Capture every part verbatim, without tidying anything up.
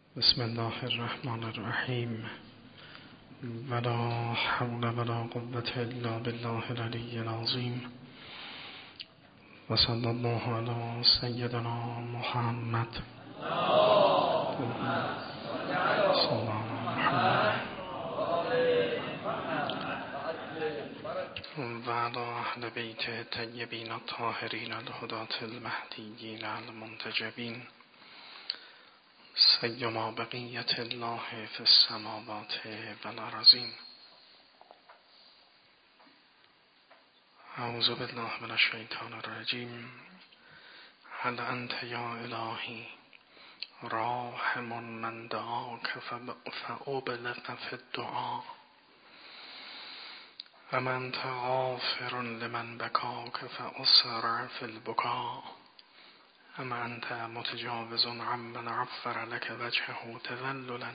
بسم الله الرحمن الرحیم ولا حول ولا قوة الا بالله العلی العظیم و صلی الله علی سیدنا محمد صلی الله و علی اهل بیت طیبین الطاهرین الهداة المهدیین المنتجبین سیما بقیت الله فی السماوات والارضین. اعوذ بالله من الشیطان الرجیم. هل انت یا الهی راحم من دعاک فابلغ فی الدعاء ام انت غافر لمن بکاک فاسرع فی البکاء ام انت متجاوز عمن عفر لك وجهه تذللا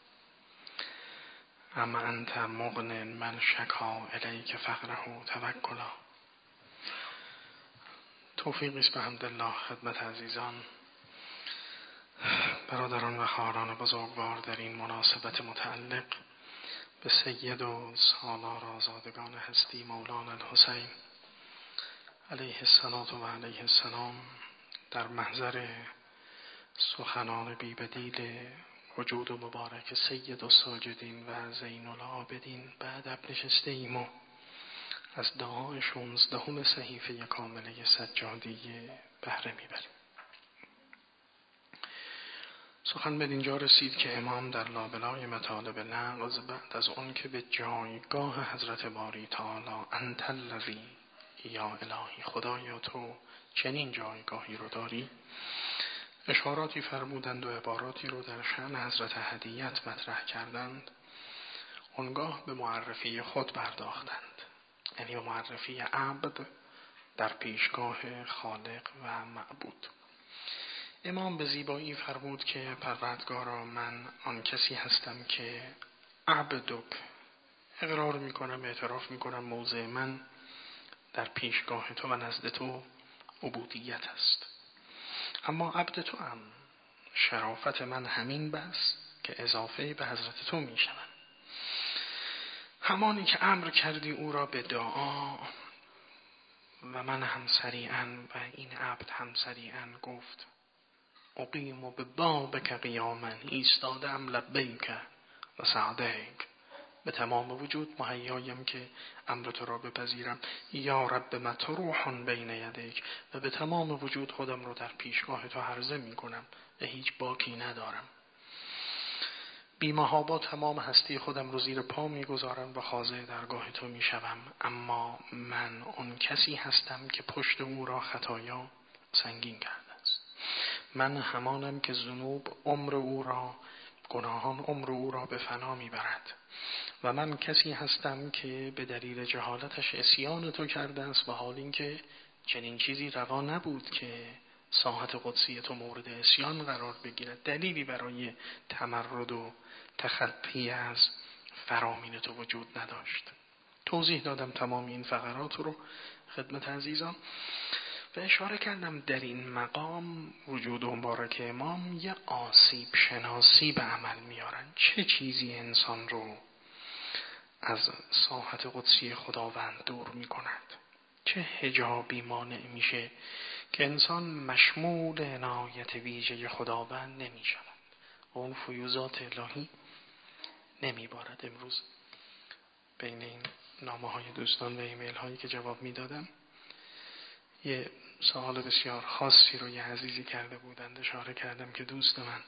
ام انت مغن من شکا الیک فقره توکلا. توفیقی است بحمدالله خدمت عزیزان، برادران و خواهران بزرگوار در این مناسبت متعلق به سید و سالار آزادگان هستی مولانا الحسین علیه السلام و علیه السلام در محضر سخنان بی بدیل وجود مبارک سید الساجدین و زین العابدین به ادب نشسته ایم و از دعای شانزدهم صحیفه کامله سجادی بهره میبریم. سخن به اینجا رسید که امام در لابلای مطالب نغز بعد از اون که به جایگاه حضرت باری تعالی انت الذی یا الهی خدایا تو چنین جایگاهی رو داری اشاراتی فرمودند و عباراتی رو در شأن حضرت هدیت مطرح کردند. اونگاه به معرفی خود پرداختند، یعنی به معرفی عبد در پیشگاه خالق و معبود. امام به زیبایی فرمود که پروردگارا من آن کسی هستم که عبدک، اقرار میکنم اعتراف میکنم موضع من در پیشگاه تو و نزد تو عبودیت است، اما عبد تو هم شرافت من همین بس که اضافه به حضرت تو میشم. همانی که امر کردی او را به دعا و من هم سریعا و این عبد هم سریعا گفت اقیم و به بابک قیاما، ایستادم لبیک و سعدیک، به تمام وجود مهیایم که امر تو را بپذیرم یا رب مطروح بین یدیک، و به تمام وجود خودم رو در پیشگاه تو عرضه می کنم و هیچ باکی ندارم. بی‌محابا تمام هستی خودم رو زیر پا می گذارم و خاضع درگاه تو می شوم، اما من اون کسی هستم که پشت او را خطایا سنگین کرده است. من همانم که ذنوب عمر او را گناهان عمر او را به فنا می برد و من کسی هستم که به دلیل جهالتش عصیان تو کرده است و حال این که چنین چیزی روا نبود که ساحت قدسی تو مورد عصیان قرار بگیرد. دلیلی برای تمرد و تخطی از فرامین تو وجود نداشت. توضیح دادم تمام این فقرات رو خدمت عزیزان و اشاره کردم در این مقام وجود مبارک امام یه آسیب شناسی به عمل میارن. چه چیزی انسان رو از ساحت قدسی خداوند دور میکند، چه حجابی مانع میشه که انسان مشمول عنایت ویژه خداوند نمیشود و اون فیوزات الهی نمیبارد. امروز بین این نامه های دوستان و ایمیل هایی که جواب میدادم یه سوال بسیار خاصی رو یه عزیزی کرده بودند. اشاره کردم که دوست من،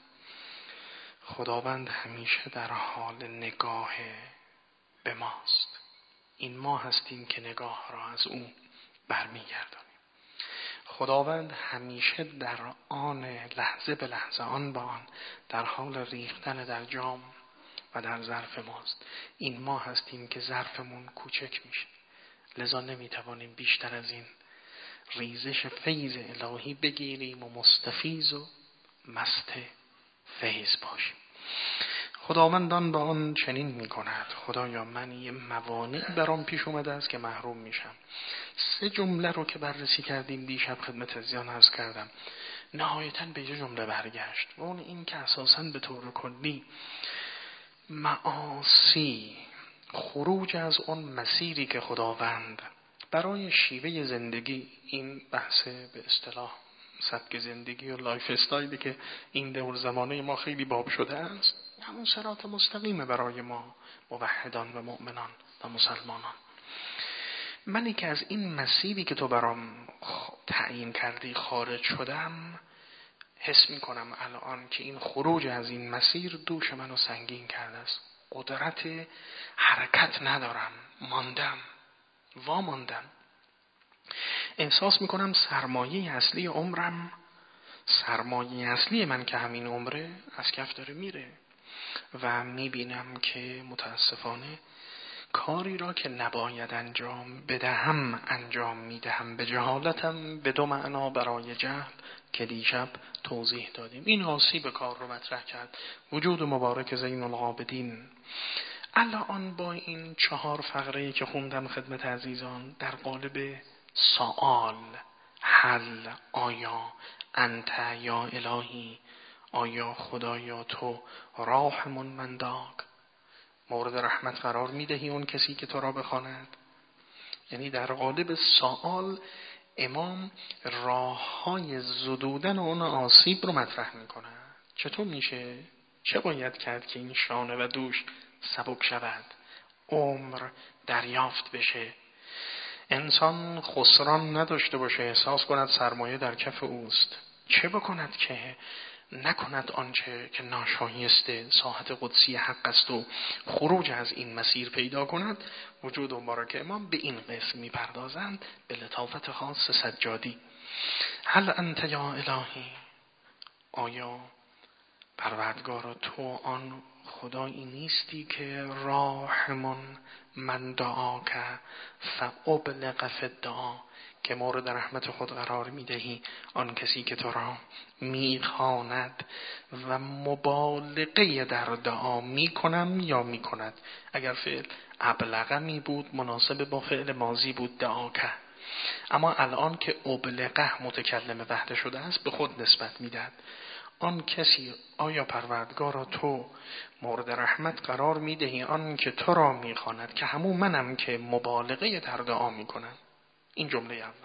خداوند همیشه در حال نگاه به ماست، این ما هستیم که نگاه را از او برمیگردانیم. خداوند همیشه در آن لحظه به لحظه آن با آن در حال ریختن در جام و در ظرف ماست، این ما هستیم که ظرفمون کوچک میشه، لذا نمیتوانیم بیشتر از این ریزش فیض الهی بگیریم و مستفیض و مست فیض باشیم. خداوندان با آن چنین می کند. خدایا من یه موانع برام پیش اومده است که محروم میشم. سه جمله رو که بررسی کردیم دیشب خدمت عزیزان عرض کردم. نهایتاً به یه جمله برگشت و اون این که اساساً به طور کلی معاصی، خروج از اون مسیری که خداوند برای شیوه زندگی، این بحث به اصطلاح سبک زندگی و لایف استایلی که این دور زمانه ما خیلی باب شده است، همون صراط مستقیمه برای ما موحدان و مؤمنان و مسلمانان. منی که از این مسیری که تو برام تعیین کردی خارج شدم، حس میکنم الان که این خروج از این مسیر دوش منو سنگین کرده است. قدرت حرکت ندارم، ماندم، واماندم. احساس میکنم سرمایه اصلی عمرم، سرمایه اصلی من که همین عمره، از کف داره میره و میبینم که متاسفانه کاری را که نباید انجام بدهم انجام میدهم، به جهالتم، به دو معنا برای جهل که دیشب توضیح دادیم. این آسیب کار رو مطرح کرد وجود مبارک زین العابدین. الان با این چهار فقره‌ای که خوندم خدمت عزیزان در قالب سوال، حل، آیا انت یا الهی، آیا خدا یا تو، راحمون منداک، مورد رحمت قرار میدهی اون کسی که تو را بخواند. یعنی در قالب سوال امام راه‌های زدودن اون آسیب رو مطرح میکنه. چطور میشه؟ چه باید کرد که این شانه و دوش سبک شود، عمر دریافت بشه، انسان خسران نداشته باشه، احساس کند سرمایه در کف اوست؟ چه بکند که نکند آنچه که ناشایسته ساحت قدسی حق است و خروج از این مسیر پیدا کند؟ وجود مبارک امام به این قسم میپردازند به لطافت خاص سجادی. هل انت یا الهی، آیا پروردگار تو آن خدایی نیستی که راحمون من دعاک فابلغ فی الدعا، که مورد رحمت خود قرار میدهی آن کسی که تو را میخواند و مبالغه در دعا میکنم یا میکند. اگر فعل ابلغه می بود مناسب با فعل ماضی بود دعاک، اما الان که ابلغه متکلم وحده شده است به خود نسبت میدهد. آن کسی، آیا پروردگارا تو مورد رحمت قرار میدهی آن که تو را میخواند، که همون منم که مبالغه در دعا میکنم. این جمله اول.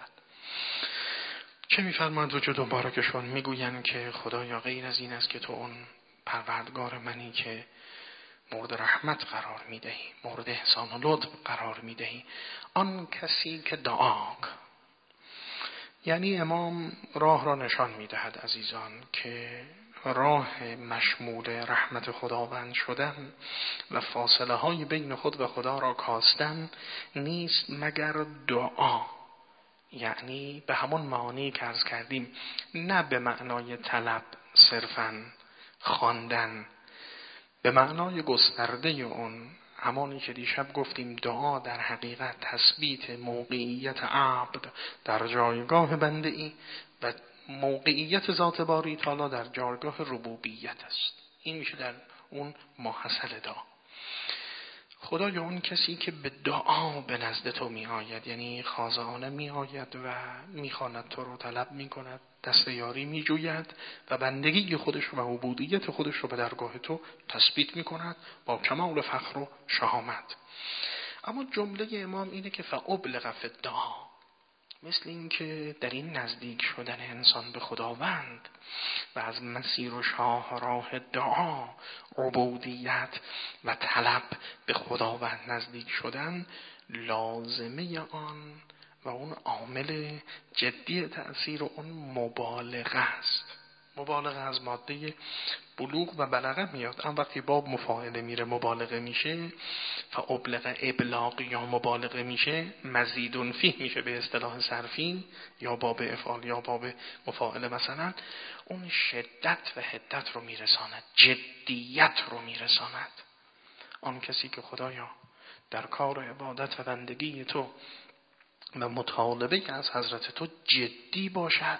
چه میفرماند وجود مبارکشون؟ میگویند که خدایا غیر از این است که تو اون پروردگار منی که مورد رحمت قرار میدهی، مورد احسان و لطف قرار میدهی، آن کسی که دعاک. یعنی امام راه را نشان میدهد عزیزان که راه مشمول رحمت خداوند شدن و فاصله های بین خود و خدا را کاستن نیست مگر دعا. یعنی به همون معانی که عرض کردیم، نه به معنای طلب صرفاً خواندن، به معنای گسترده اون، همانی که دیشب گفتیم دعا در حقیقت تثبیت موقعیت عبد در جایگاه بنده ای و موقعیت ذات باری تعالی در جایگاه ربوبیت است. این میشه در اون ماحصل دعا. خدایا اون کسی که به دعا به نزد تو می آید، یعنی خاضعانه می آید و می خواند تو رو، طلب می کند، دست یاری می جوید و بندگی خودش و عبودیت خودش رو به درگاه تو تثبیت می کند با کمال فخر و شهامت. اما جمله امام اینه که فابلغ فی الدعا، مثل این که در این نزدیک شدن انسان به خداوند و از مسیر و شاهراه دعا، عبودیت و طلب به خداوند نزدیک شدن، لازمه آن و اون عامل جدی تأثیر اون مبالغه است. مبالغه از ماده بلوغ و بلغه میاد. اما وقتی باب مفاعله میره مبالغه میشه، فابلغ ابلاغ یا مبالغه میشه، مزیدون فیه میشه به اصطلاح صرفی، یا باب افعال یا باب مفاعله مثلا، اون شدت و حدت رو میرساند، جدیت رو میرساند. آن کسی که خدایا در کار عبادت و بندگی تو و مطالبه از حضرت تو جدی باشد،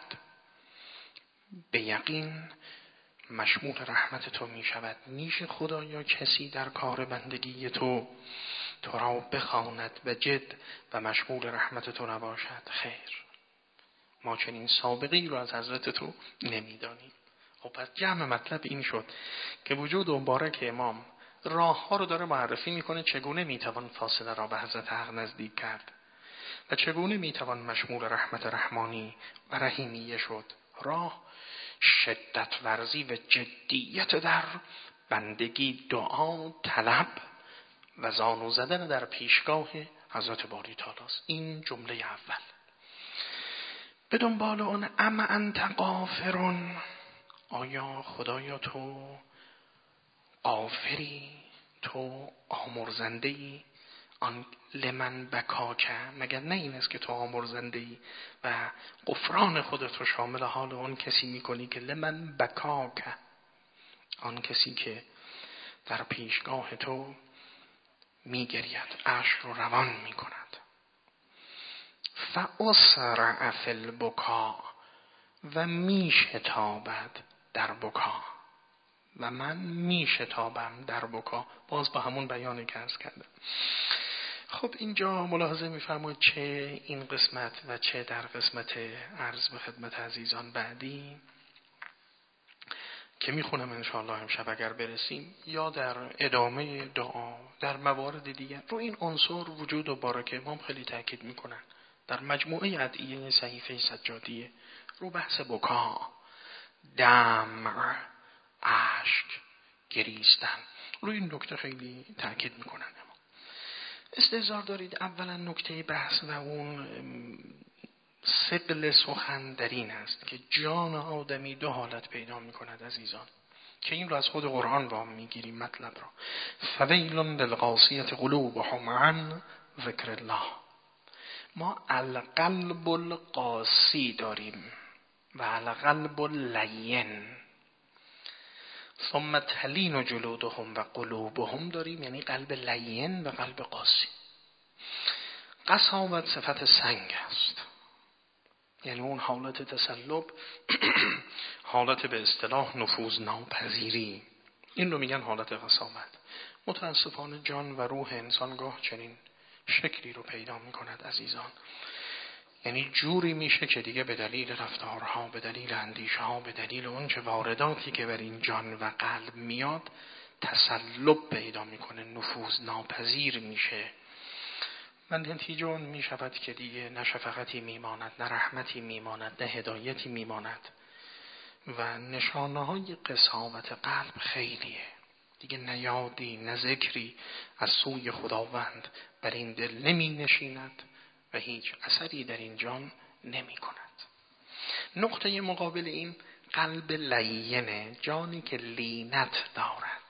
به یقین مشمول رحمت تو می شود. میشه خدایا کسی در کار بندگی تو تو را بخواند و جد و مشمول رحمت تو نباشد؟ خیر. ما چنین سابقه‌ای رو از حضرت تو نمیدانیم. خب پس جمع مطلب این شد که وجود مبارک امام راه ها رو داره معرفی میکنه چگونه میتوان فاصله را به حضرت حق نزدیک کرد و چگونه میتوان مشمول رحمت رحمانی و رحیمیه شد. راه شدت ورزی و جدیت در بندگی، دعا، طلب و زانو زدن در پیشگاه حضرت باری تعالی است. این جمله اول. به دنبال اون ام انت غافرون، آیا خدایا تو غافری، تو آمرزنده‌ای، آن لمن بکاکه، مگر نه این است که تو آمرزنده‌ای و غفران خودت رو شامل حال اون کسی میکنی که لمن بکاکه، آن کسی که در پیشگاه تو میگرید، اشک رو روان میکند. فاسرع فی البکا، و میشتابد در بکا، و من میشتابم در بکا. باز با همون بیانی که عرض کردم. خب اینجا ملاحظه میفرمایید چه این قسمت و چه در قسمت عرض به خدمت عزیزان بعدی که میخونم انشاءالله امشب اگر برسیم، یا در ادامه دعا در موارد دیگر، رو این عنصر وجود و بارک امام خیلی تاکید میکنن. در مجموعه ادعیه صحیفه سجادیه رو بحث بکا، دمع، اشک، گریستن، رو این نکته خیلی تاکید میکنن. استحضار دارید اولا نکته بحث و اون ثقل سخن در این است که جان آدمی دو حالت پیدا میکند عزیزان، که این رو از خود قرآن وام میگیریم مطلب را. فویل للقاسیة قلوبهم عن ذکر الله. ما القلب القاسی داریم و القلب اللین، ثم تلین جلودهم و قلوبهم داریم، یعنی قلب لین و قلب قاسی. قساوت صفت سنگ است، یعنی اون حالت تسلب، حالت به اصطلاح نفوذ ناپذیری، این رو میگن حالت قساوت. متاسفانه جان و روح انسانگاه چنین شکلی رو پیدا میکند عزیزان، یعنی جوری میشه که دیگه به دلیل رفتارها، به دلیل اندیشه ها، به دلیل اون چه وارداتی که بر این جان و قلب میاد تسلب پیدا میکنه، نفوذ ناپذیر میشه. من نتیجه اون میشود که دیگه نه شفقتی میماند، نه رحمتی میماند، نه هدایتی میماند و نشانه های قساوت قلب خیلیه. دیگه نه یادی نه ذکری از سوی خداوند بر این دل نمی نشیند و هیچ اثری در این جان نمی کند. نقطه مقابل این قلب لینه، جانی که لینت دارد،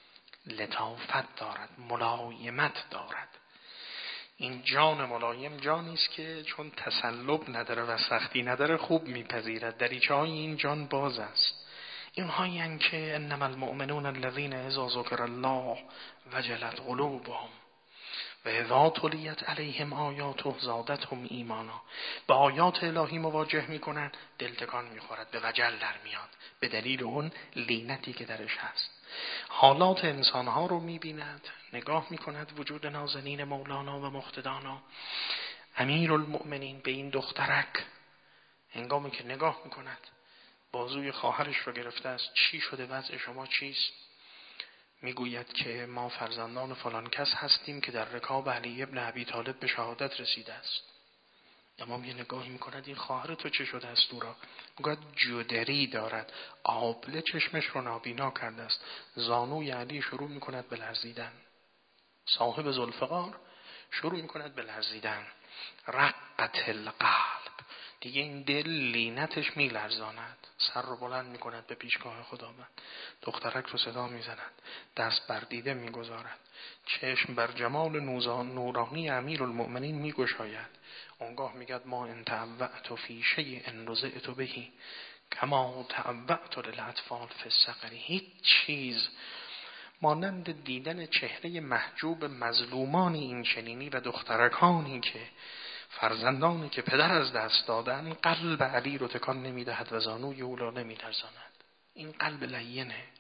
لطافت دارد، ملایمت دارد. این جان ملایم جانی است که چون تسلب نداره و سختی نداره خوب میپذیرد. دریچه های این جان باز است. اینهایی هستند که انما المؤمنون الذین اذا ذکر الله وجلت قلوبهم و اذا تلیت علیهم آیاته زادتهم ایمانا. به آیات الهی مواجه میکنن، دل تکان میخورد، به وجل در میاد، به دلیل اون لینتی که درش هست. حالات انسانها رو میبیند، نگاه میکند، وجود نازنین مولانا و مقتدانا امیر المؤمنین به این دخترک، هنگامی که نگاه میکند بازوی خواهرش رو گرفته است، چی شده، وضع شما چیست؟ میگوید که ما فرزندان فلان کس هستیم که در رکاب علی ابن ابی طالب به شهادت رسیده است. امام یه نگاهی میکند، این خواهر تو چه شده است؟ دورا میگوید جودری دارد، آبله چشمش رو نابینا کرده است. زانوی علی شروع میکند به لرزیدن، صاحب ذوالفقار شروع میکند به لرزیدن. رقت القلب، دیگه این دل لینتش میلرزاند، سر رو بلند میکند به پیشگاه خداوند. دخترک رو صدا میزند، دست بر دیده میگذارد، چشم بر جمال نورانی امیر المؤمنین میگشاید. اونگاه میگد ما ان تعوعت فی شیء رضعت بهی کما تعوعت للاطفال فی الصغر. هیچ چیز مانند دیدن چهره محجوب مظلومانی این چنینی و دخترکانی که فرزندانی که پدر از دست دادن، قلب علی رو تکان نمیدهد و زانوی او را نمیلرزاند. این قلب لینه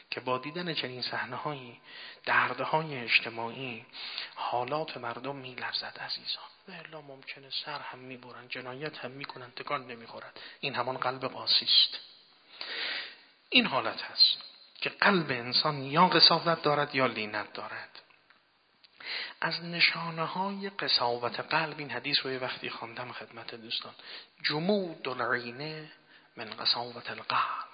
که با دیدن چنین صحنه‌هایی، دردهای اجتماعی، حالات مردم می‌لرزد عزیزان. و الا ممکنه سر هم می‌برن، جنایت هم می‌کنن، تکان نمی‌خورد. این همان قلب قاسی است. این حالت هست که قلب انسان یا قساوت دارد یا لینت دارد. از نشانه های قساوت قلب این حدیث رو یه وقتی خواندم خدمت دوستان. جمود العینه من قساوت القلب.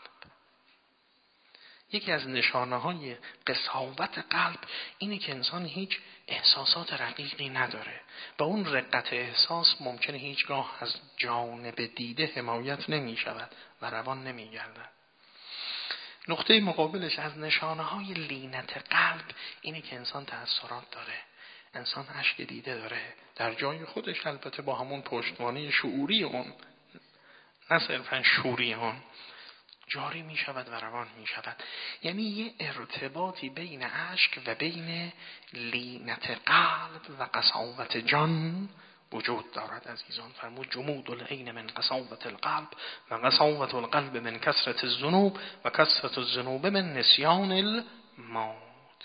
یکی از نشانه های قساوت قلب اینه که انسان هیچ احساسات رقیقی نداره و اون رقت احساس ممکنه هیچگاه از جانب دیده حمایت نمی شود و روان نمی گردد. نقطه مقابلش از نشانه های لینت قلب اینه که انسان تأثیرات داره، انسان اشک دیده داره، در جای خودش البته با همون پشتوانه شعوری اون، نه صرفا شوری اون، جاری می شود و روان می شود. یعنی یه ارتباطی بین اشک و بین لینت قلب و قساوت جان وجود دارد عزیزان. فرمود جمود العین من قساوت القلب و قساوت القلب من کثرت الذنوب و کثرت الذنوب من نسیان الموت.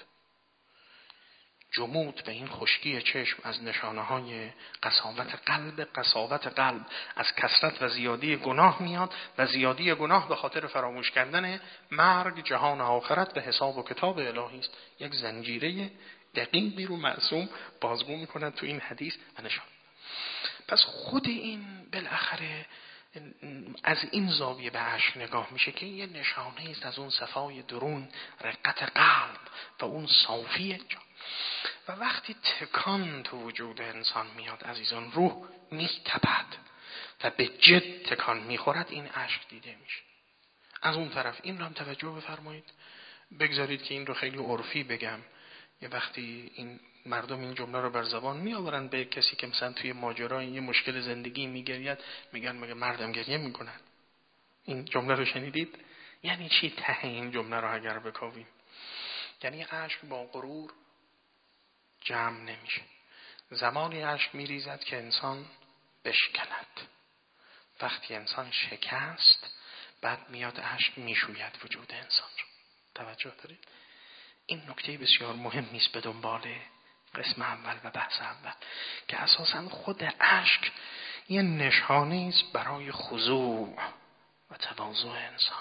جمود به این خشکی چشم از نشانه های قساوت قلب. قساوت قلب از کثرت و زیادی گناه میاد و زیادی گناه به خاطر فراموش کردن مرگ، جهان آخرت به حساب و کتاب الهی است. یک زنجیره دقیقی رو معصوم بازگو میکند تو این حدیث و نشان. پس خود این بالاخره از این زاویه به اشک نگاه میشه که یه نشانه است از اون صفای درون، رقت قلب و اون صافی جان. و وقتی تکان تو وجود انسان میاد عزیزان، روح میتپد و به جد تکان میخورد، این اشک دیده میشه. از اون طرف این رو هم توجه بفرمایید، بگذارید که این رو خیلی عرفی بگم. یه وقتی این مردم این جمله رو بر زبان میآورن به کسی که مثلا توی ماجرای یه مشکل زندگی میگرید، میگن مگه مردم گریه میکنن؟ این جمله رو شنیدید؟ یعنی چی ته این جمله رو اگر بکاویم؟ یعنی اشک با غرور جمع نمیشه. زمانی اشک میریزد که انسان بشکند. وقتی انسان شکست، بعد میاد اشک میشوید وجود انسان رو. توجه دارید؟ این نکته بسیار مهم نیست به دنبال قسم اول و بحث اول، که اساساً خود اشک یه نشانه است برای خضوع و تواضع انسان.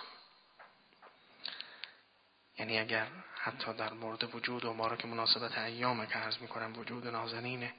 یعنی اگر حتی در مورد وجود و ما را که مناسبت ایامه که عرض میکنم وجود نازنین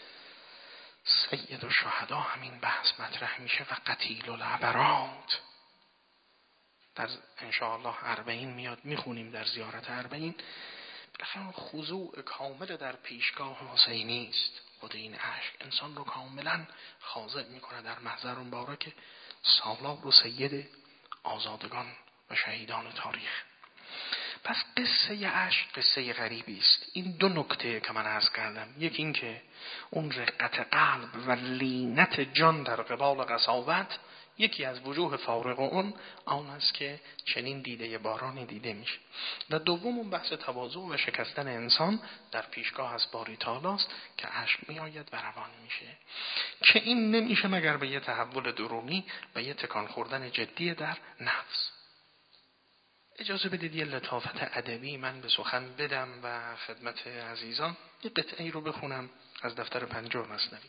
سید الشهدا همین بحث مطرح میشه و قتیل العبرات در انشاءالله اربعین میاد، میخونیم در زیارت اربعین. بالاخره خضوع کامل در پیشگاه حسینی است. خود این عشق انسان رو کاملا خاضع میکنه در محضر مبارک سالار و سید آزادگان و شهیدان تاریخ. پس قصه عشق قصه غریبی است. این دو نکته که من عرض کردم، یکی این که اون رقت قلب و لینت جان در قبال قساوت، یکی از وجوه فارق اون آن است که چنین دیده بارانی دیده میشه. و دوم اون بحث تواضع و شکستن انسان در پیشگاه از باری تعالی است که عشق میآید و روان میشه، که این نمیشه مگر به یه تحول درونی و یه تکان خوردن جدی در نفس. اجازه بدید یه لطافت ادبی من به سخن بدم و خدمت عزیزان یه قطعی رو بخونم از دفتر پنجم مثنوی.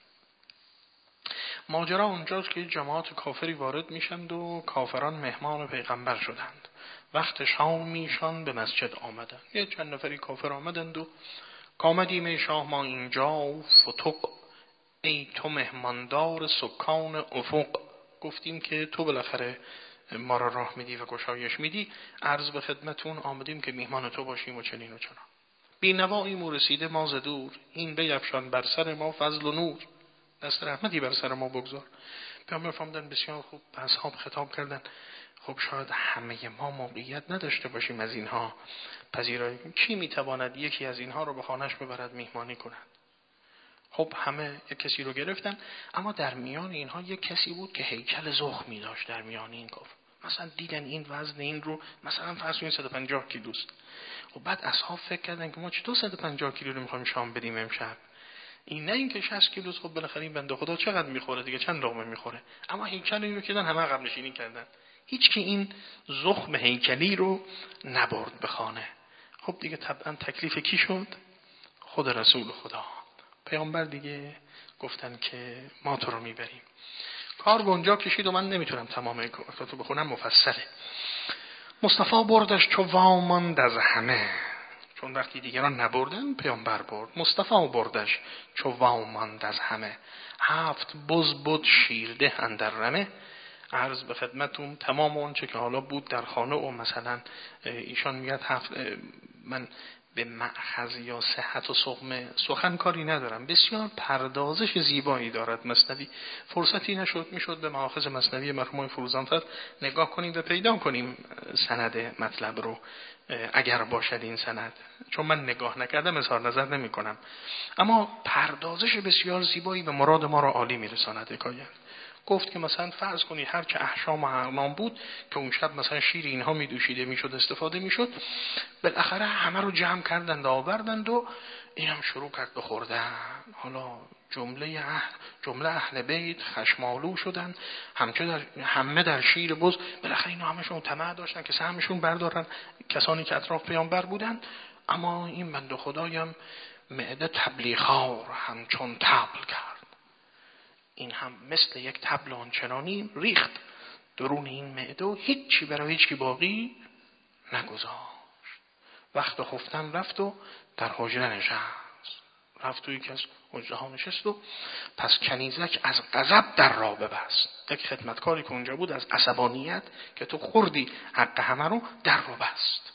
ماجرا اونجاست که جماعت کافری وارد میشند و کافران مهمان پیغمبر شدند. وقت شامیشان به مسجد آمدند. یه چند نفری کافر آمدند و کامدیم ای شاه ما اینجا فتق، ای تو مهماندار سکان افق. گفتیم که تو بالاخره ما را راه میدی و گشایش میدی، عرض به خدمتون آمدیم که میهمان تو باشیم و چنین و چنان. بی نوایی مو رسیده ما ز دور، این بیفشان بر سر ما فضل و نور. دست رحمتی بر سر ما بگذار. پیامبر فرمودن بسیار خوب، به اصحاب خطاب کردن خب شاید همه ما موقعیت نداشته باشیم از اینها پذیرایی کنیم. کی میتواند یکی از اینها رو به خانه‌اش ببرد میهمانی کند؟ خب همه یک کسی رو گرفتن، اما در میان اینها یک کسی بود که هیکل زخمی داشت. در میان این گفت مثلا دیدن این وزن این رو مثلا فرض کنید صد و پنجاه کیلوست. و بعد اصحاب فکر کردن که ما چطور صد و پنجاه کیلو رو میخوایم شام بدیم امشب؟ این نه اینکه شصت کیلوست، خب بالاخره این بنده خدا چقدر میخوره دیگه، چند لقمه میخوره. اما هیکل اینو کردن، همه عقب نشینی کردن. هیچ که این زخم هیکلی رو نبرد به خانه. خب دیگه طبعا تکلیف کی شد؟ خود رسول خدا. پیامبر دیگه گفتن که ما تو رو میبریم. کار به اونجا کشید و من نمیتونم تمام رو بخونم، مفصله. مصطفی بردش چو واماند از همه، چون وقتی دیگران نبردن پیامبر برد. مصطفی بردش چو واماند از همه، هفت بز بود شیرده اندر رمه. عرض به خدمتون تمام اون چه که حالا بود در خانه و مثلا ایشان میگه هفت، من به مأخذ یا صحت و سقم سخن کاری ندارم، بسیار پردازش زیبایی دارد مثنوی. فرصتی نشد، میشد به مأخذ مثنوی مرحوم فروزانفر نگاه کنیم و پیدا کنیم سند مطلب رو اگر باشد این سند، چون من نگاه نکردم اظهار نظر نمی کنم. اما پردازش بسیار زیبایی به مراد ما را عالی میرساند. حکایت گفت که مثلا فرض کنید هر چه احشام و اغنام بود که اون شب مثلا شیر اینها می دوشیده میشد، استفاده میشد، بالاخره همه رو جمع کردند و آوردند و اینم شروع کرد به خوردن. حالا جمله اهل جمله اهل بیت خشمالو شدن، همچه در همه در شیر بز. بالاخره اینا همشون طمع داشتن که سهمشون بردارن، کسانی که اطراف پیامبر بودن. اما این بنده خدایم معده تبلیغار همچون طبل کرد، این هم مثل یک طبل آنچنانی ریخت درون این معده و هیچی برای هیچی باقی نگذاشت. وقت خفتن رفت و در حجره نشست، رفت و یکی از حجره ها نشست و پس کنیزک از غضب در را ببست. یک خدمتکاری که اونجا بود از عصبانیت که تو خوردی حق همه رو، در رو بست.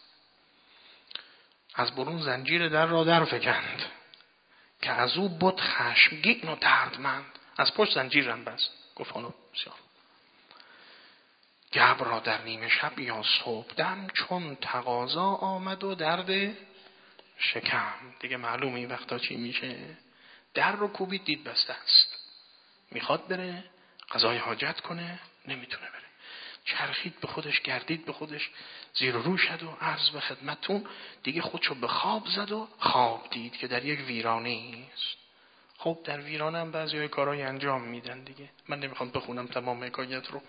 از برون زنجیر در را در فکند که از او بود خشمگین و دردمند. از پشت زنجیر رم بست. گفت حالا بسیار گبر را در نیمه شب یا صبح دم، چون تقاضا آمد و درد شکم. دیگه معلومه این وقتا چی میشه. در رو کوبید دید بسته است، میخواد بره قضای حاجت کنه نمیتونه بره. چرخید به خودش، گردید به خودش، زیر و رو شد و عرض به خدمتون دیگه خودشو به خواب زد و خواب دید که در یک ویرانه است. خب در ویرانه هم بعضی های کارهای انجام میدن دیگه. من نمیخوام بخونم تمام حکایت رو.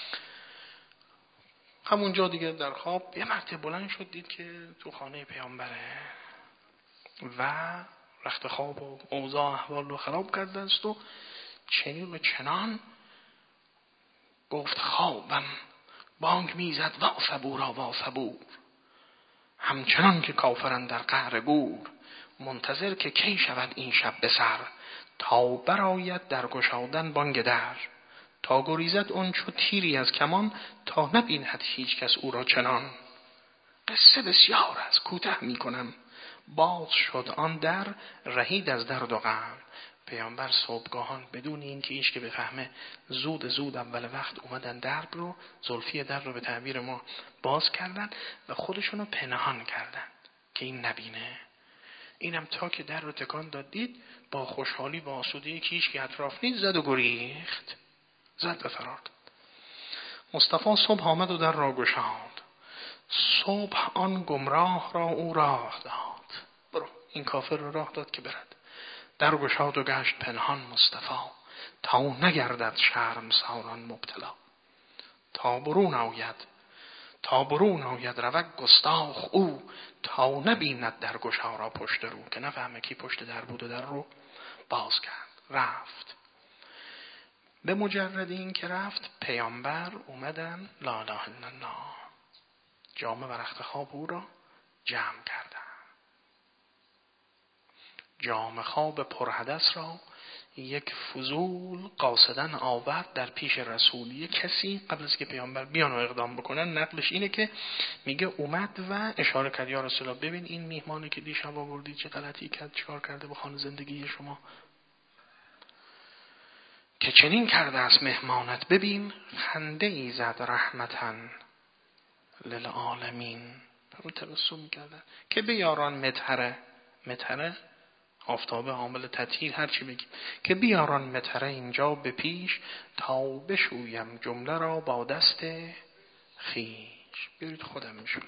همونجا دیگه در خواب یه مرتبه بلند شد، دید که تو خانه پیامبره و رخت خواب و اوضاع احوال رو خراب کرده است و چنین و چنان گفت خوابم بانگ میزد وا صبورا وا صبور، همچنان که کافرن در قعر گور، منتظر که کی شود این شب به سر، تا برآید در گشادن بانگ در، تا گریزد اون چو تیری از کمان، تا نبیند هیچ کس او را چنان. قصه بسیار از کوتاه می کنم، باز شد آن در رهید از درد و غم. پیامبر صبحگاهان بدون این که ایش که بفهمه زود زود اول وقت اومدن درب رو، زلفی در رو به تعبیر ما باز کردن و خودشونو پنهان کردن که این نبینه. اینم تا که در رو تکان داد دید، با خوشحالی با آسودگی که هیچ که اطراف نیست زد و گریخت، زد و فرار داد. مصطفی صبح آمد و در را گشاد، صبح آن گمراه را او راه داد. برو این کافر رو راه داد که برد. در گشاد و گشت پنهان مصطفی، تا نگردد شرم ساران مبتلا. تا برون آید تا برون آید روک گستاخ او، تا نبیند در گشا را پشت رو. که نفهمه کی پشت در بود و در رو باز کرد. رفت. به مجرد این که رفت پیامبر اومدن لا اله الا الله جامه و رخت خواب او را جمع کردن. جام خواب پرحدث را یک فضول قاصدن آورد در پیش رسول. یک کسی قبل از که پیامبر بیان و اقدام بکنن، نقلش اینه که میگه اومد و اشاره کرد یا رسول الله ببین این میهمانی که دیشب آوردی چه غلطی کرد، چیکار کرده با خانه زندگی شما، که چنین کرده است مهمانت. ببین خنده ای زد رحمتاً للعالمین. رو تبسم کردن که بیاران مطهره، مطهره آفتاب عامل تطهیر هر چی بگیم، که بیاران مطهره اینجا به پیش، تا بشویم جمله را با دست خیش. بیارید خودم میشونم.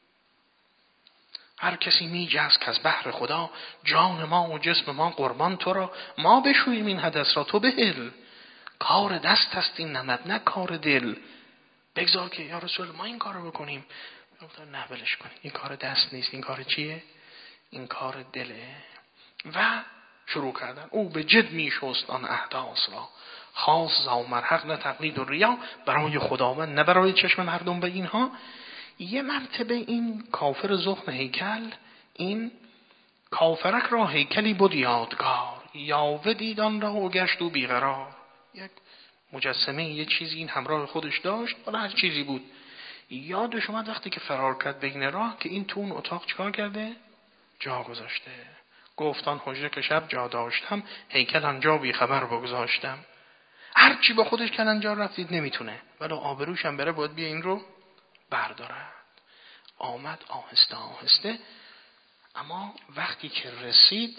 هر کسی میجست که از بحر خدا، جان ما و جسم ما قربان تو را. ما بشویم این حدث را تو بهل، کار دست است این نمد نه کار دل. بگذار که یا رسول ما این کارو بکنیم. گفتن نه ولش کنید، این کار دست نیست، این کار چیه؟ این کار دله. و شروع کردن. او به جد می شست آن احداث را، خاص زامر حق نه تقلید و ریا، برای خداوند نه برای چشم مردم. به اینها یه مرتبه این کافر زخم هیکل، این کافرک را هیکلی بود یادگار، یاوه دید آن را و گشت و بیقرار. یک مجسمه یه چیزی این همراه خودش داشت، ولی هر چیزی بود. یادش اومد وقتی که فرار کرد بین راه که این تو اون اتاق چیکار کرده؟ جا گذاشته. گفتان حجره که شب جا داشتم، هیکل آنجا بی خبر بگذاشتم. هر چی با خودش کلنجار رفتید نمیتونه، ولی آبروش هم بره باید بیا این رو بردارد. آمد آهسته آهسته، اما وقتی که رسید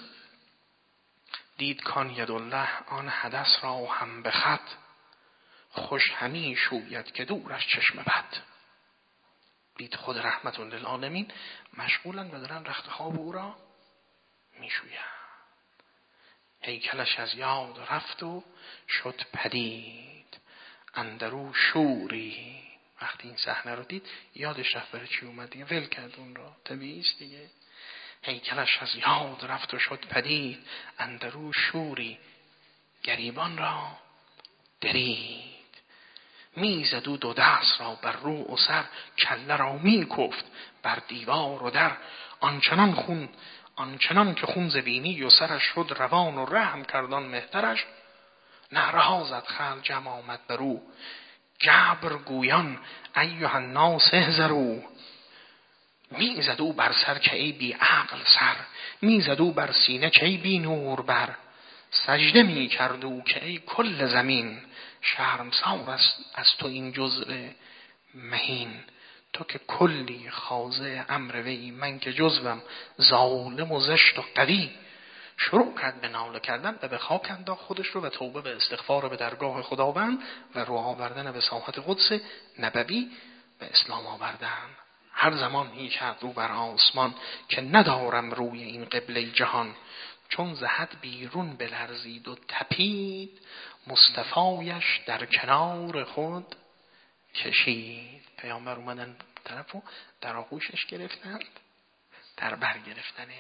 دید کان یدالله آن حدث را هم به خط، خوش همی شوید که دورش چشم بد. دید خود رحمت للعالمین مشغولن و دارن رخت خواب او را میشویند. هیکلش از یاد رفت و شد پدید، اندرو شوری. وقتی این صحنه رو دید یادش رفت برای چی اومد دیگه، ول کرد اون را، طبیعی است دیگه. هیکلش از یاد رفت و شد پدید، اندرو شوری گریبان را درید. میزد او دو دست را بر رو و سر، کله را می کفت بر دیوار و در. آنچنان خون آنچنان که خون ز بینی و سرش شد روان، و رحم کردان مهترش. نعره ها زد خلق جمع آمد بر او، جبر گویان ایها الناس احذروا. میزد او بر سر که ای بی عقل سر، میزد او بر سینه که ای بی نور بر. سجده می کرد او که ای کل زمین، شرمسار است از تو این جزء مهین. تو که کلی خاضع امر وی، من که جزوم ظالم و زشت و قوی. شروع کرد به ناله کردن و به خاک انداخت خودش رو و توبه به استغفار به درگاه خداوند و رو آوردن به ساحت قدس نبوی و اسلام آوردن. هر زمان هی کرد رو بر آسمان، که ندارم روی این قبله جهان. چون ز حد بیرون بلرزید و تپید، مصطفایش در کنار خود کشید. پیامبر اومدن طرفو در آغوشش گرفتند، در بر گرفتنه.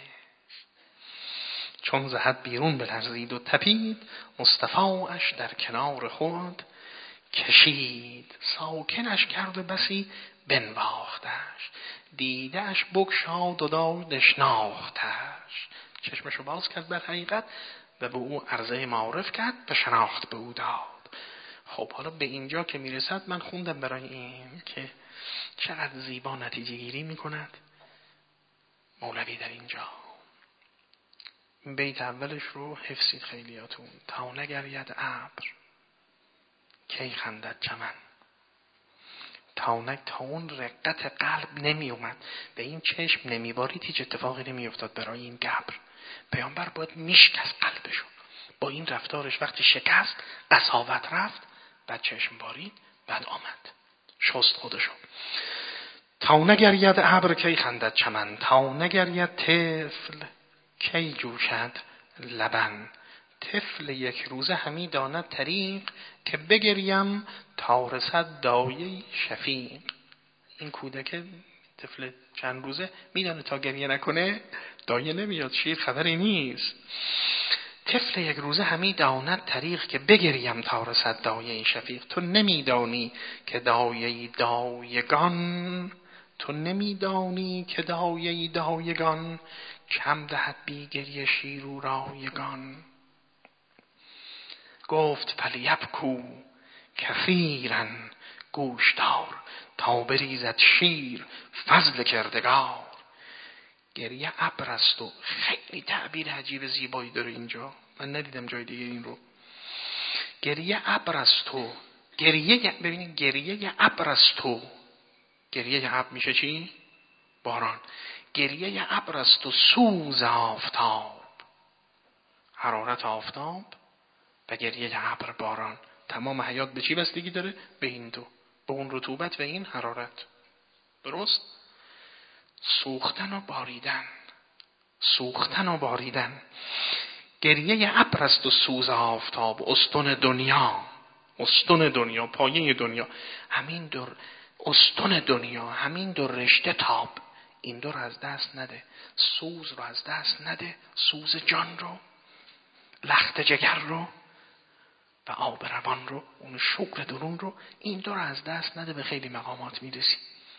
چون ز حد بیرون بلرزید و تپید، مصطفایش در کنار خود کشید. ساکنش کرد و بسی بنواختش، دیدش بگشاد و داد اشناختش. چشمشو باز کرد بر حقیقت و به او عرضه معارف کرد و شناخت به او داد. خب حالا به اینجا که میرسد من خوندم برای این که چقدر زیبا نتیجه گیری میکند مولوی در اینجا. بیت اولش رو حفظید خیلیاتون. تا نگرید ابر کی خندد چمن. تا نگ تا اون رقت قلب نمی اومد، به این چشم نمی بارید، هیچ اتفاقی نمی افتاد برای این گبر. پیامبر باید میشکست قلبشون. با این رفتارش وقتی شکست، قساوت رفت، بعد چشم بارید، بعد آمد شست خودشو. تا نگرید ابر کی خندد چمن، تا نگرید طفل کی جوشد لبن. طفل یک روزه همی داند طریق، که بگریم تا رسد دایه شفیق. این کودک طفل چند روزه میدانه تا گریه نکنه دایه نمیاد، شیر خبری نیست. طفل یک روزه همی داند طریق، که بگریم تا رسد دایه شفیق. تو نمیدانی که دایه دایگان، تو نمیدانی که دایه دایگان، کم دهد بی گریه شیر و رایگان. گفت فلیبکو کثیرا گوشدار، تا بریزد شیر فضل کردگار. گریه ابر است و خیلی تعبیر عجیب زیبایی داره اینجا، من ندیدم جای دیگه این رو. گریه ابر است و گریه، ببینید گریه ابر است و گریه ابر میشه چی؟ باران. گریه ابر است و سوز آفتاب، حرارت آفتاب و گریه ابر باران. تمام حیات به چی بستگی داره؟ به این دو، به اون رطوبت و این حرارت. درست؟ سوختن و باریدن، سوختن و باریدن. گریه ابر است و سوز آفتاب، استون دنیا استون دنیا، پایه دنیا، همین دور استون دنیا، همین دو رشته تاب، این دو رو از دست نده. سوز رو از دست نده، سوز جان رو، لخت جگر رو و آب روان رو، اون شوق درون رو، این دو رو از دست نده. به خیلی مقامات میرسی.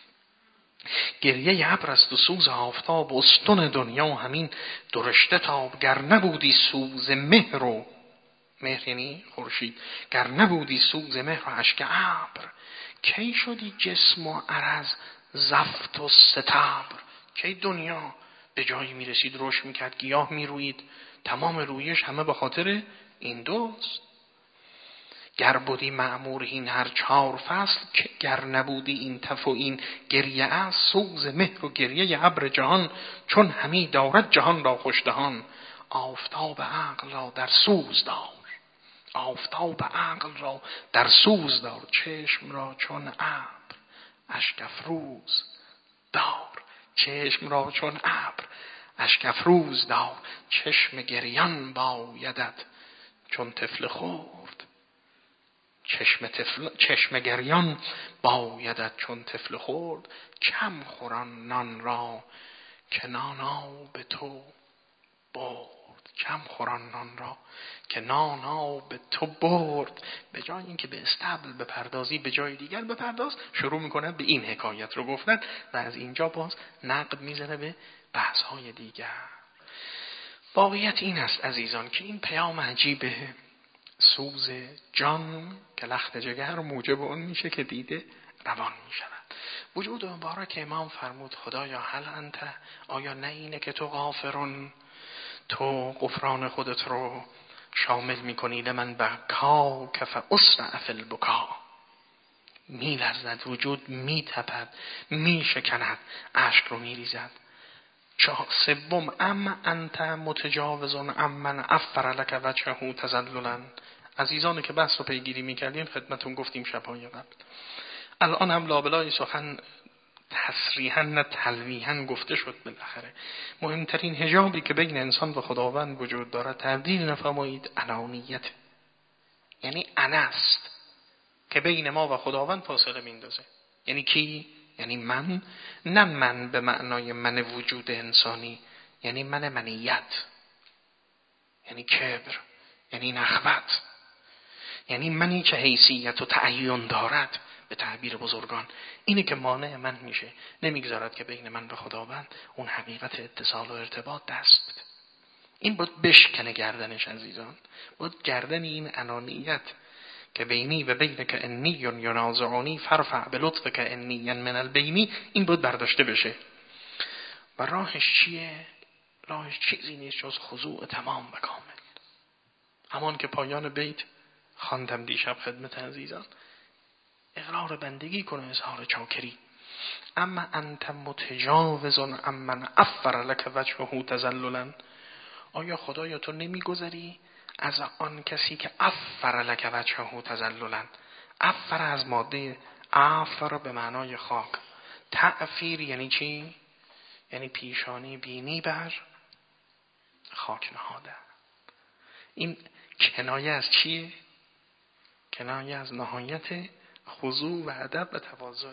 گریه ابر است و سوز آفتاب، استون دنیا همین دو رشته تاب. گر نبودی سوز مهر و مهر یعنی خورشید، گر نبودی سوز مهر و اشک ابر، کی شدی جسم و عرض زفت و ستبر. کی دنیا به جایی میرسید رشد میکرد، گیاه میروید، تمام رویش همه به خاطر این دوست. گر بودی معمور این هر چهار فصل، گر نبودی این تف و این گریه از سوز مهر و گریه ابر جهان، چون همی دارد جهان را خوشدهان. آفتاب عقل را در سوز دار، آفتاب عقل را در سوز دار، چشم را چون ابر اشک افروز دار. چشم را چون ابر اشک افروز دار، چشم گریان بایدت چون طفل خرد. چشم طفل چشم گریان بایدت چون طفل خرد، کم خوران نان را که نانا به تو برد. کم خوران نان را که نانا به تو برد. به جای اینکه به استبل بپردازی به جای دیگر بپرداز، شروع میکنه به این حکایت رو گفتن و از اینجا باز نقد میزنه به بحث های دیگر. واقعیت این است عزیزان که این پیام عجیبه، سوز جان که لخت جگر موجب اون میشه که دیده روان میشود. وجود مبارک امام فرمود خدایا هل انت، آیا نه اینه که تو غافرون، تو غفران خودت رو شامل میکنی. لمن بکا کف اسرع فی البکا، میلرزد وجود، میتپد، میشکند، اشک رو میریزد. چهار سوم ام انت متجاوزون امن افر لک وجهه تذللا. عزیزانی که بحث رو پیگیری میکردیم خدمتون گفتیم شبهای قبل، الان هم لابلای سخن تصریحاً نه تلویحاً گفته شد. بالاخره مهمترین حجابی که بین انسان و خداوند وجود دارد، تبدیل نفرمایید انانیت، یعنی انا است که بین ما و خداوند فاصله میندازه. یعنی کی؟ یعنی من، نه من به معنای من وجود انسانی، یعنی من منیت، یعنی کبر، یعنی نخوت، یعنی منی که حیثیت و تعین دارد به تعبیر بزرگان. اینه که مانع من میشه، نمیگذارد که بین من و خداوند اون حقیقت اتصال و ارتباط دست بده. این بود بشکنه گردنش عزیزان، بود گردن این انانیت که بینی و بینک انی ینازعونی فرفع بلطفک انی من البینی، این بود برداشته بشه. و راهش چیه؟ راهش چیزی نیست جز خضوع تمام و کامل. همان که پایان بیت خواندم دیشب خدمت عزیزان، اقرار بندگی کنه، اظهار چاکری. اما انت متجاوزون امن افر لک وجهه تذللا، آیا خدایا تو نمیگذری از آن کسی که افر لک وجهه تذللا. افر از ماده افر به معنای خاک، تعفیر یعنی چی؟ یعنی پیشانی بینی بر خاک نهاده. این کنایه از چیه؟ کنایه از نهایت خضوع و ادب و تواضع،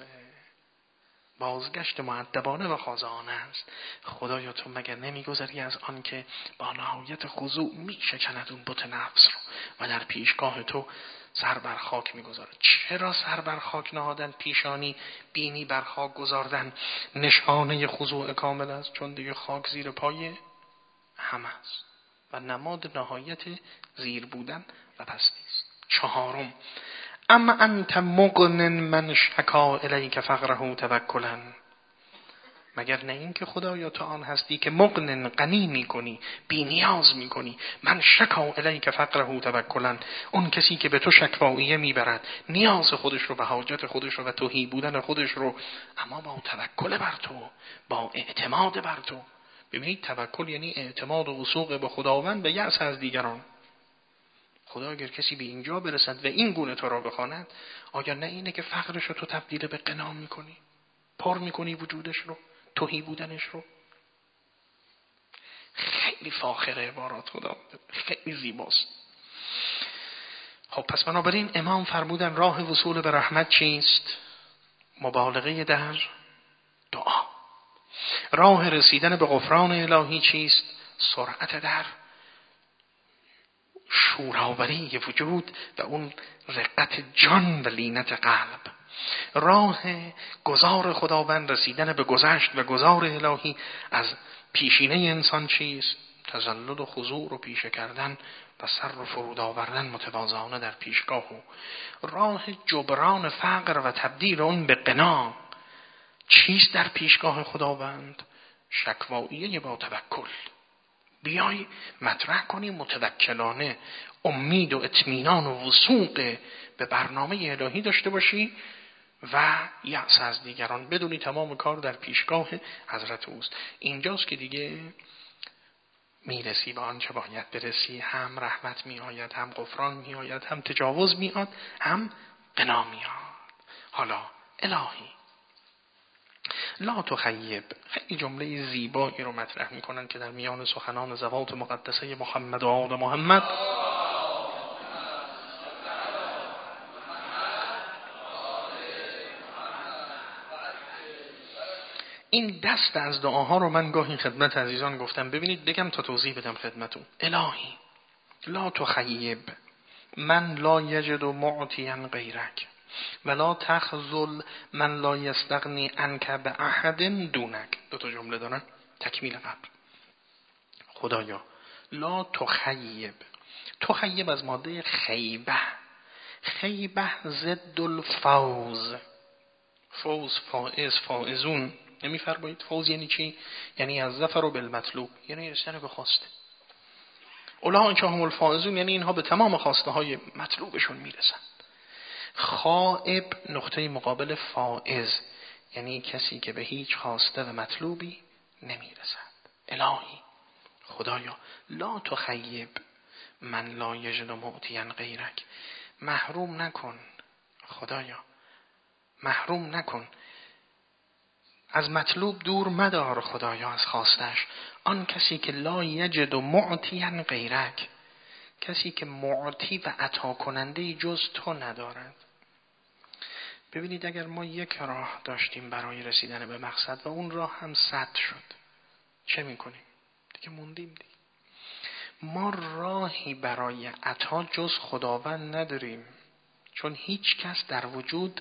بازگشت مؤدبانه و خاضعانه است. خدایا تو مگر نمیگذری از آن که با نهایت خضوع میشکند اون بت نفس رو و در پیشگاه تو سر بر خاک میگذاره. چرا سر بر خاک نهادن، پیشانی بینی بر خاک گذاردن نشانه خضوع کامل است؟ چون دیگه خاک زیر پای همه است و نماد نهایت زیر بودن و پستی است. چهارم اما انت مغن من شکا الیک فقره توکلا، مگر نه این که خدایا تو آن هستی که مغن غنی میکنی، بی نیاز میکنی، من شکا الیک فقره توکلا، اون کسی که به تو شکواییه میبرد نیاز خودش رو و حاجت خودش رو و تهی بودن خودش رو، اما با توکل بر تو، با اعتماد بر تو. ببینید توکل یعنی اعتماد و وثوق به خداوند و یأس از دیگران. خدا اگر کسی به اینجا برسد و این گونه تو را بخواند، آیا نه اینه که فقرش رو تو تبدیل به غنا میکنی، پر میکنی وجودش رو، تهی بودنش رو؟ خیلی فاخر عبارات خدا، خیلی زیباست. خب پس بنابراین امام فرمودن راه وصول به رحمت چیست؟ مبالغه در دعا. راه رسیدن به غفران الهی چیست؟ سرعت در شوراوری وجود و اون رقت جان و لینت قلب. راه گذار خداوند، رسیدن به گذشت و گذار الهی از پیشینه انسان چیست؟ تذلل و خضوع رو پیشه کردن و سر رو فرود آوردن متواضعانه در پیشگاه او. راه جبران فقر و تبدیل اون به غنا چیست در پیشگاه خداوند؟ شکواییه با توکل. بیای مطرح کنی متوکلانه، امید و اطمینان و وثوق به برنامه الهی داشته باشی و یأس از دیگران، بدونی تمام کار در پیشگاه حضرت اوست. اینجاست که دیگه میرسی به آنچه باید برسی. هم رحمت میآید، هم غفران میآید، هم تجاوز میاد، هم غنا میاد. حالا الهی لا تخیب، خیلی جمله زیبایی رو مطرح میکنن که در میان سخنان ذوات مقدسه محمد و آل محمد این دست از دعاها رو من گاهی خدمت عزیزان گفتم. ببینید بگم تا توضیح بدم خدمتون. الهی لا تخیب من لا یجد معطیا غیرک ولا تخذل من لا یستغنی عنک باحد دونک. دو تا جمله دارن تکمیل قبل. خدایا لا تخیب، تخیب از ماده خیبه، خیبه ضد الفوز، فوز فائز فائزون. نمی‌فرمایید فوز یعنی چی؟ یعنی از ظفر و بالمطلوب، یعنی رسیدن به خواسته. اولئک هم الفائزون، یعنی اینها به تمام خواسته های مطلوبشون میرسن. خائب نقطه مقابل فائز، یعنی کسی که به هیچ خواسته و مطلوبی نمیرسد. الهی خدایا لا تخیب من لا یجد معطیا غیرک، محروم نکن خدایا، محروم نکن، از مطلوب دور مدار خدایا از خواستش، آن کسی که لا یجد معطیا غیرک، کسی که معطی و عطا کننده جز تو ندارد. ببینید اگر ما یک راه داشتیم برای رسیدن به مقصد و اون راه هم سد شد، چه میکنیم؟ دیگه موندیم دیگه. ما راهی برای عطا جز خداوند نداریم، چون هیچ کس در وجود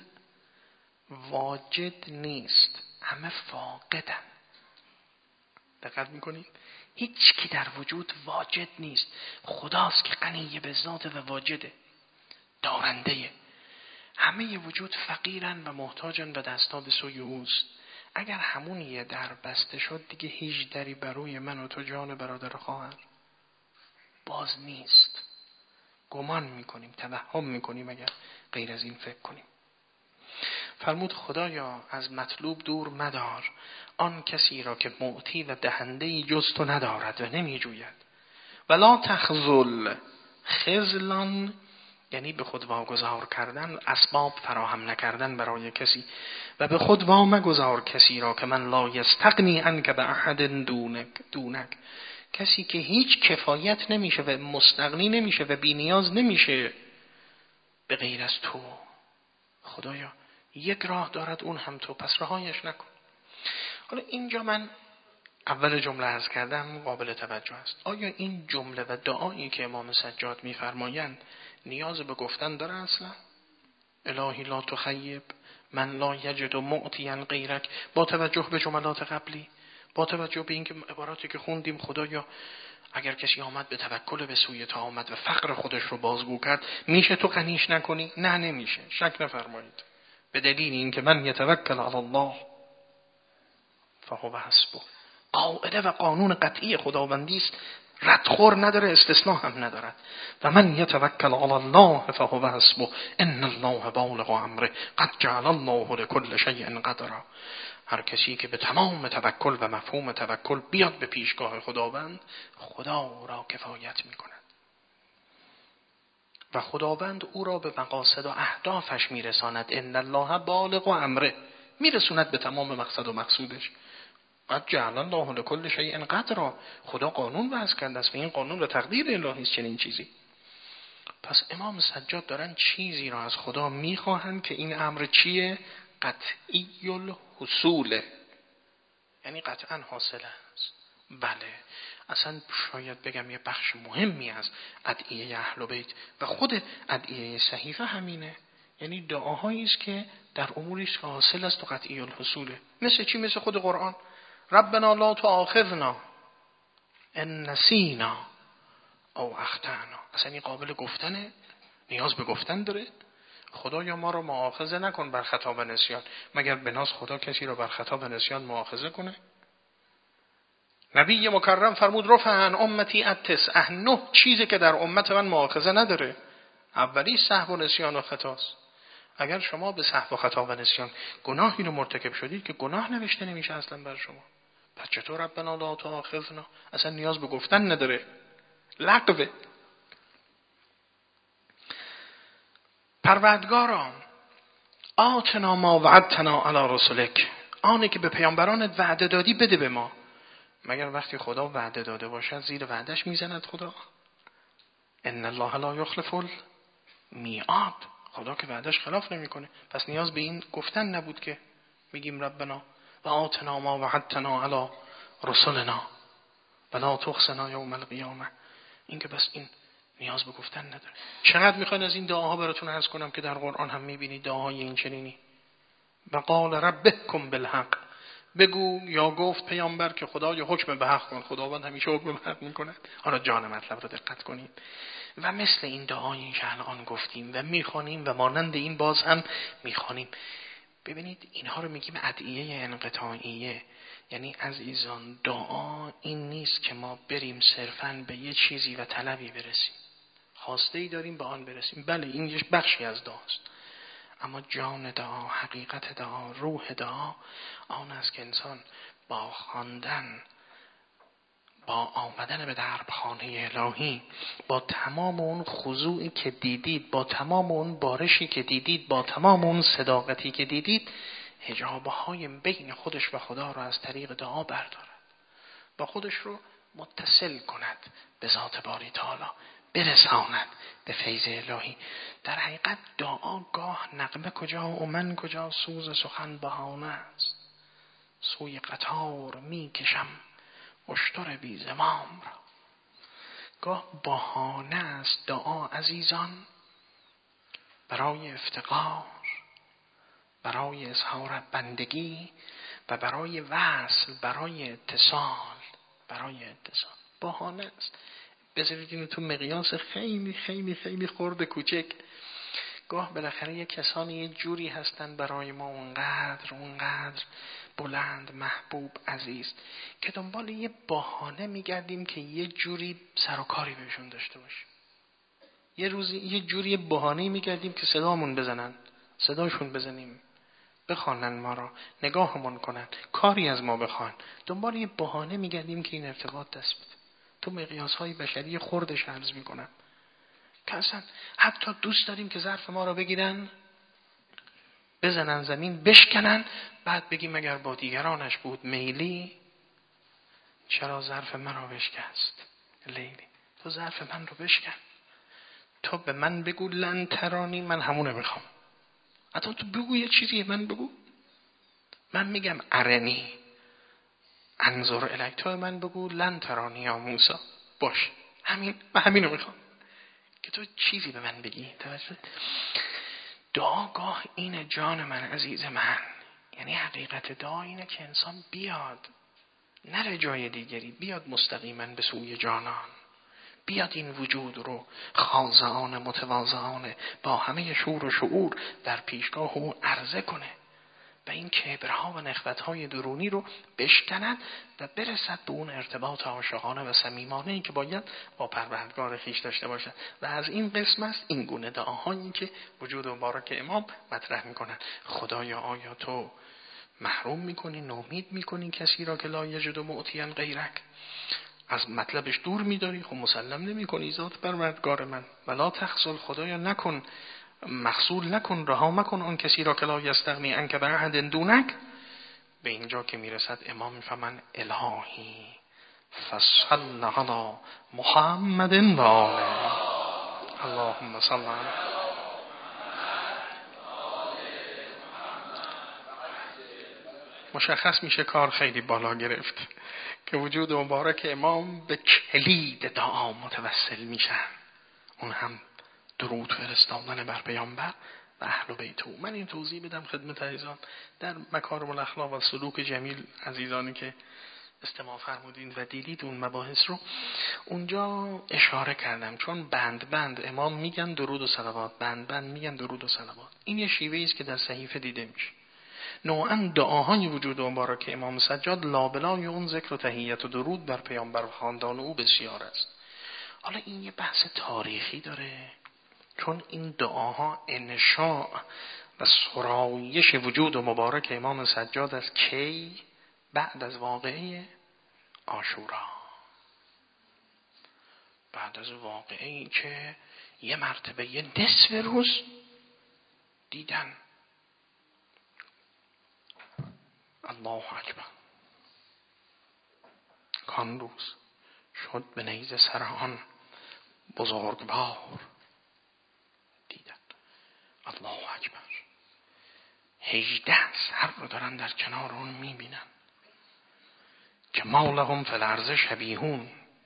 واجد نیست، همه فاقدن. دقت میکنید؟ هیچ کی در وجود واجد نیست. خداست که غنی به ذات و واجده، دارنده. همه وجود فقیرن و محتاجن و دستا به سوی اوست. اگر همون یه در بسته شد دیگه هیچ دری بروی من و تو جان برادر خواهر باز نیست. گمان میکنیم، توهم میکنیم اگر غیر از این فکر کنیم. فرمود خدایا از مطلوب دور مدار آن کسی را که معطی و دهندهی جز تو ندارد و نمی جوید. ولا تخذل، خذلان یعنی به خود واگذار کردن، اسباب فراهم نکردن برای کسی، و به خود وامگذار کسی را که من لا یستغنی عنک باحد دونک دونک، کسی که هیچ کفایت نمیشه و مستغنی نمیشه و بی نیاز نمیشه به غیر از تو. خدایا یک راه دارد اون هم تو، پس رهایش نکن. حالا اینجا من اول جمله عرض کردم قابل توجه است. آیا این جمله و دعایی که امام سجاد میفرمایند نیاز به گفتن داره اصلا؟ الهی لا تخیب من لا یجد معطیا غیرک، با توجه به جملات قبلی، با توجه به اینکه عباراتی که خوندیم خدایا اگر کسی آمد به توکل به سوی تو آمد و فقر خودش رو بازگو کرد، میشه تو غنیش نکنی؟ نه نمیشه، شک نفرمایید. به دلیل اینکه من یتوکل علی الله فهو حسبه، قاعده و قانون قطعی خداوندی است، ردخور نداره، استثناء هم ندارد. و من یتوکل علی الله فهو حسبه ان الله بالغ امره قد جعل الله لكل شیء قدرا. هر کسی که به تمام توکل و مفهوم توکل بیاد به پیشگاه خداوند، خدا را کفایت میکند و خداوند او را به مقاصد و اهدافش میرساند. ان الله بالغ امره، میرسوند به تمام مقصد و مقصودش. قد جعل الله لكل شیء قدرا، خدا قانون وضع کرده است و این قانون و تقدیر الهی است چنین چیزی. پس امام سجاد دارن چیزی را از خدا میخواهند که این امر چیه؟ قطعی الحصوله، یعنی قطعا حاصل است. بله اصلا شاید بگم یه بخش مهمی از ادعیه اهل بیت و خود ادعیه صحیفه همینه، یعنی دعاهایی است که در اموری است که حاصل است و قطعی الحصوله. مثل چی؟ مثل خود قرآن. ربنا لا تؤاخذنا ان نسینا او اخطأنا. اصلا این قابل گفتنه؟ نیاز به گفتن داره؟ خدایا ما رو مؤاخذه نکن بر خطا و نسیان. مگر بناز خدا کسی رو بر خطا و نسیان مؤاخذه کنه؟ نبی مکرم فرمود رفع عن امتی التسع، نه چیزی که در امت من مؤاخذه نداره. اولی سهو و نسیان و خطاست. اگر شما به سهو و خطا و نسیان گناهی رو مرتکب شدید که گناه نوشته نمیشه اصلا بر شما، پس چطور ربنا لا تؤاخذنا؟ اصلا نیاز به گفتن نداره، لغوه. پروردگارا آتنا ما وعدتنا علی رسولک، آنی که به پیامبرانت وعده دادی بده به ما. مگر وقتی خدا وعده داده باشد زیر وعدش میزند خدا؟ ان الله لا یخلف المیعاد، خدا که وعدش خلاف نمیکنه. پس نیاز به این گفتن نبود که میگیم ربنا و آتنا ما وعدتنا علی رسولنا و لا تخزنا یوم القیامه. این که بس این نیاز به گفتن نداره. چقدر میخواین از این دعاها براتون عرض کنم که در قرآن هم میبینید دعاهای این چنینی. و قال ربکم بالحق، بگو یا گفت پیامبر که خدا یا حکم به حق کن. خداوند همیشه حکم به حق میکنه. حالا جان مطلب رو دقت کنید. و مثل این دعایی که الان گفتیم و میخوانیم و مانند این باز هم میخوانیم. ببینید اینها رو میگیم ادعیه انقطاعیه. یعنی عزیزان دعا این نیست که ما بریم صرفاً به یه چیزی و طلبی برسیم، خواسته ای داریم به آن برسیم. بله این یه بخشی از دعاست، اما جان دعا، حقیقت دعا، روح دعا آن است که انسان با خواندن، با آمدن به دربخانه الهی، با تمام اون خضوعی که دیدید، با تمام اون بارشی که دیدید، با تمام اون صداقتی که دیدید، حجابهای بین خودش و خدا را از طریق دعا بردارد، با خودش رو متصل کند به ذات باری تعالی، برساند به فیض الهی. در حقیقت دعا گاه نغمه کجا و من کجا، سوز سخن بهانه است. سوی قطار می کشم اشتر بی زمام را. گاه بهانه است دعا عزیزان برای افتقار، برای اظهار بندگی و برای وصل، برای اتصال، برای اتصال. بهانه است. بذارید اینو تو مقیاس خیلی خیلی خیلی خرد کوچک. گاه بالاخره یک کسانی یه جوری هستن برای ما اونقدر اونقدر بلند، محبوب، عزیز، که دنبال یه بهانه میگردیم که یه جوری سر و کاری بهشون داشته باشیم. یه روزی یه جوری بهانه‌ای میگردیم که صدامون بزنن، صداشون بزنیم، بخوانن ما را، نگاهمون کنن، کاری از ما بخوان. دنبال یه بهانه میگردیم که این ارتباط دست بده. تو مقیاس‌های بشری خردش عرض میکنم که اصلا حتی دوست داریم که ظرف ما را بگیرن، بزنن زمین، بشکنن، بعد بگیم اگر با دیگرانش بود میلی، چرا ظرف من را بشکست لیلی؟ تو ظرف من رو بشکن. تو به من بگو لن ترانی، من همونه میخوام. حتی تو بگو یه چیزی من بگو، من میگم ارنی انظر الیک، تو من بگو لن ترانی یا موسی، باش همین، من همینو میخوام که تو چیزی به من بگی. توجه، دعاگاه اینه جان من، عزیز من. یعنی حقیقت دعا اینه که انسان بیاد، نره جای دیگری، بیاد مستقیما به سوی جانان، بیاد این وجود رو خاضعانه متواضعانه با همه شور و شعور در پیشگاه او عرضه کنه و این کبرها و نخوتهای درونی رو بشکند و برسد به اون ارتباط عاشقانه و صمیمانه‌ای که باید با پروردگار خویش داشته باشد. و از این قسم است این گونه دعاهایی که وجود مبارک امام مطرح میکنن. خدایا آیا تو محروم میکنی، نومید میکنی کسی را که لا یجد معطیا غیرک، از مطلبش دور میداری، خب مسلم نمیکنی ذات پروردگار من. ولا تخذل، خدایا نکن، مخذول نکن، رها مکن آن کسی را که لا یستغنی عنک بأحد دونک. به اینجا که میرسد امام میفهمن الهی فصل علی محمد و آله اللهم صل علی مشخص میشه کار خیلی بالا گرفت که وجود مبارک امام به کلید دعا متوسل میشن، اون هم درود فرستادن بر پیامبر و اهل بیت او. من این توضیح بدم خدمت عزیزان در مکارم الاخلاق و سلوک جمیل عزیزانی که استماع فرمودین و دیدید اون مباحث رو، اونجا اشاره کردم چون بند بند امام میگن درود و صلوات، بند بند میگن درود و صلوات. این یه شیوهی است که در صحیفه دیده میشه. نوعاً دعاهای وجود مبارک امام سجاد لابلای اون ذکر و تحیت و درود بر پیامبر و خاندان او بسیار است. حالا این یه بحث تاریخی داره، چون این دعاها انشاء و سرایش وجود مبارک امام سجاد از کی؟ بعد از واقعه عاشورا، بعد از واقعه‌ای که یه مرتبه یه نصف روز دیدن الله اکبر، کان روز شد به نیزه سر آن بزرگوار دیدن. الله اکبر، هجده سر رو دارن در کنار اون میبینن که ما لهم فی الارض شبیهون،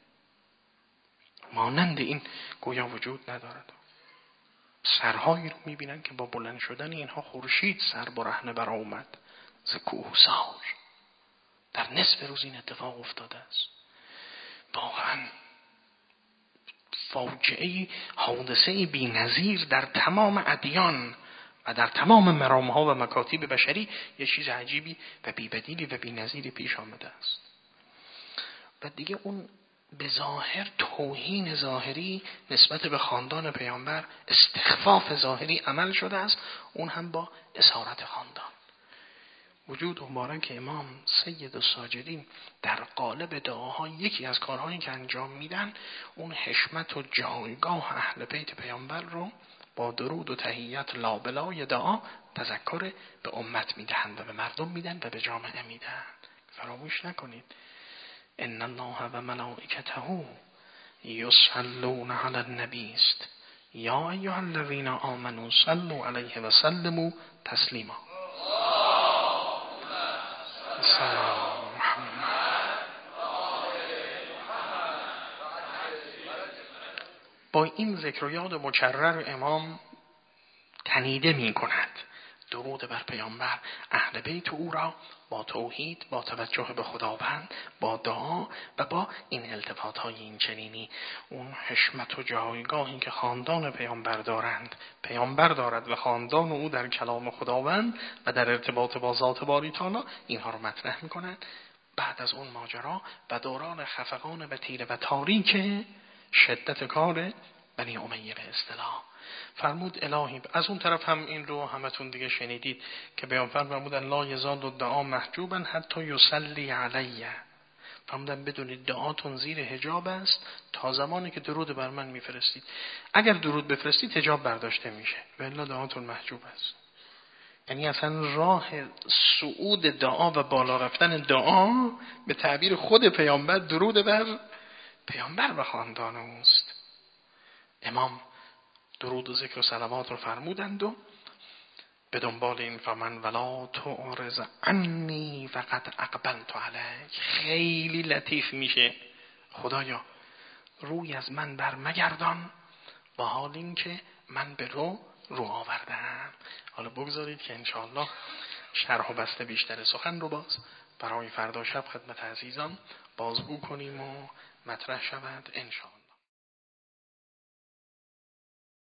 مانند این گویا وجود ندارد. سرهایی رو میبینن که با بلند شدن اینها خورشید سر برهنه بر آمد ز کوهسار. در نصف روز این اتفاق افتاده است. واقعا فاجعه، حادثه بی نظیر در تمام ادیان و در تمام مرامها و مکاتب بشری، یه چیز عجیبی و بی بدیلی و بی نظیری پیش آمده است. و دیگه اون به ظاهر توهین ظاهری نسبت به خاندان پیامبر، استخفاف ظاهری عمل شده است، اون هم با اسارت خاندان. وجود مبارک امام سید الساجدین در قالب دعاها یکی از کارهایی که انجام میدن، اون حشمت و جایگاه اهل بیت پیامبر رو با درود و تحیت لابلای دعا تذکر به امت میدهند و به مردم میدن و به جامعه میدن. فراموش نکنید ان الله و ملائکته یصلون علی النبی است یا ایها الذین آمنوا صلوا علیه و سلموا تسلیما. سلام محمد. با این ذکر و یاد مکرر امام تنیده می کند درود بر پیامبر، اهل بیت او را با توحید، با توجه به خداوند، با دعا و با این التفات های این چنینی، اون حشمت و جایگاهی که خاندان پیامبر دارند، پیامبر دارد و خاندان او در کلام خداوند و در ارتباط با ذات باری تعالی، اینها رو مطرح میکنند. بعد از اون ماجرا و دوران خفقان و تیره و تاریک شدت کار بنی امیه به اصطلاح، فرمود الهی. از اون طرف هم این رو همتون دیگه شنیدید که پیامبر فرمودن لا یزال الدعاء محجوبا حتی یصلی علیه. فرمودن بدونید دعاتون زیر حجاب است تا زمانی که درود بر من میفرستید. اگر درود بفرستید حجاب برداشته میشه و الا دعاتون محجوب است. یعنی اصلا راه صعود دعا و بالا رفتن دعا به تعبیر خود پیامبر درود بر پیامبر و خاندان اوست. امام درود و ذکر و صلوات رو فرمودند و به دنبال این فمن ولا تعرض عنی فقد اقبلت علیک. خیلی لطیف میشه، خدایا روی از من بر مگردان با حال این که من به رو رو آوردم. حالا بگذارید که انشاءالله شرح و بسته بیشتر سخن رو باز برای فردا شب خدمت عزیزان بازگو کنیم و مطرح شود انشاءالله.